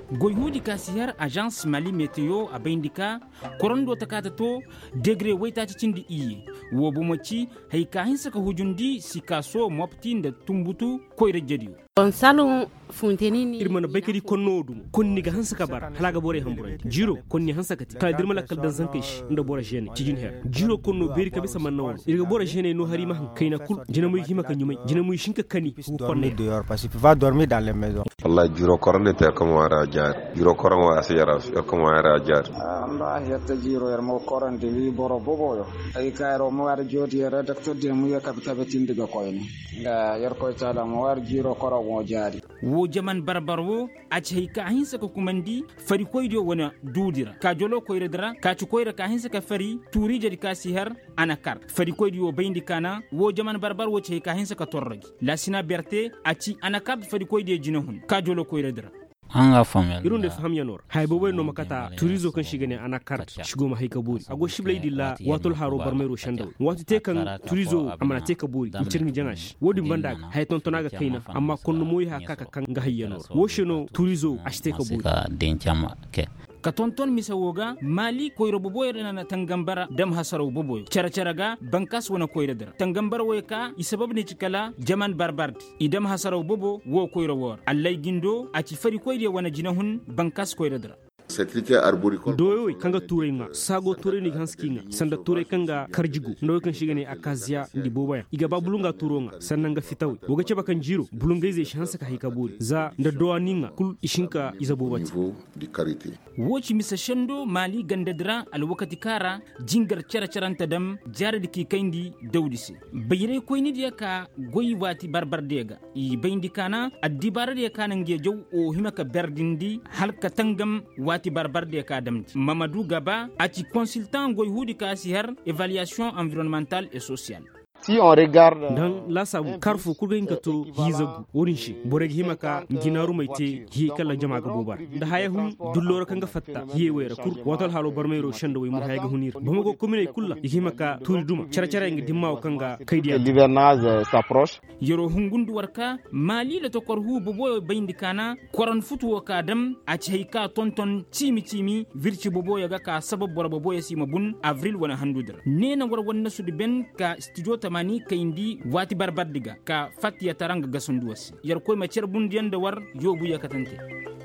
goyhudi kasihar agence Mali Meteo abindika korondo takata to degré wayta cindi iye wo bumoci hay kahin saka hujundi sikaso mopti da tumbutu koyre jediyo on salon funtenini irmana baykadi konnodum konni ga hansa kabar halaga bore hamburai jiro konni hansa kati kala dirmala kal dan zankish nda bora jene cijin her jiro konno beri kabe sama nawon irga bora jene no harima han kayna kul jina muy hima kanyumai jina muy shinka kani konne dehors parce qu'il va dormir dans les maisons wallahi jiro koronde te comme wara jaar jiro koron wa asiyara comme wara jaar Allah yetta jiro yer mo koronde wi boro boboyo ay kayro mo war jodi redacteur de mu yakabta betindiga koyni nga yer koy tala mo war jiro koron mo jaari wo jaman barbarwo a cai ka hinsa ka kumandi fari koydo wana dudira ka jolo koyredra ka ci koyra ka hinsa ka fari turi jadi ka sihar anakar fari koydo bayndi kana wo jaman barbar wo cai ka hinsa ka torrogi lasina berte a ci anakar fari koydo jinahun ka jolo koyredra anga famel irun de faham yanor hay bobo no makata turizo kan shigane ana kart shigo ma hay kaburi ago shiblay dilla watul haro barmero shandaw watu tekan turizo amana te kaburi cirni janash wodi bandag hay tontonaga kaina amma konno moy ha kaka kan ga hayyanor wosheno turizo ashte kaburi denchama ke ka tonton misa woga mali koyro boboyre na tangambara dam hasaro boboy characharaga bankas wana koyredra tangambara woyka isabab ne cikala jaman barbardi idam hasaro bobo wo koyro wor allay gindo aci fari koyde wana jinahun bankas koyredra sécurité arboricole doyoy kanga ture nga sago ture ni hanskinga sanda ture kanga karjigu ndo kan shigane akazia ndi bobaya iga babulunga turonga sananga fitawi woga cheba kan jiro bulunga ize shansa ka hikaburi za nda doaninga kul ishinka iza bobati di karité woci misa shendo mali gandadra al wakati kara jingar characharanta dam jara diki kaindi dawdisi bayre koyni dia ka goyi wati barbardega i bayndi kana addibara dia kana nge jow o himaka berdindi halka tangam wati barbarde ka damti Mamadou Gaba ati consultant goy hudi ka sihar évaluation environnementale et sociale. Si on regarde dan la sabu karfu kurgain ka to hizagu worin shi boreg himaka ginaru maite hi kala jama ga bobar da hayahum dullora kanga fatta hi wera kur watal halo barmeiro shando way mu hayga hunir bamago commune kulla himaka turi duma charachara ngi dimma kanga kaydiya l'hivernage s'approche yoro hungundu warka mali le to korhu bobo bayndi kana koran futu ka dam a ceyka tonton timi virci bobo yaga ka sabab bor bobo yasima bun avril wana handudra nena war wonna sudi ben ka studio tamani kayndi wati barbardiga ka fatiya taranga gasunduwas yar koy ma cer bundiyan da war yobu yakatante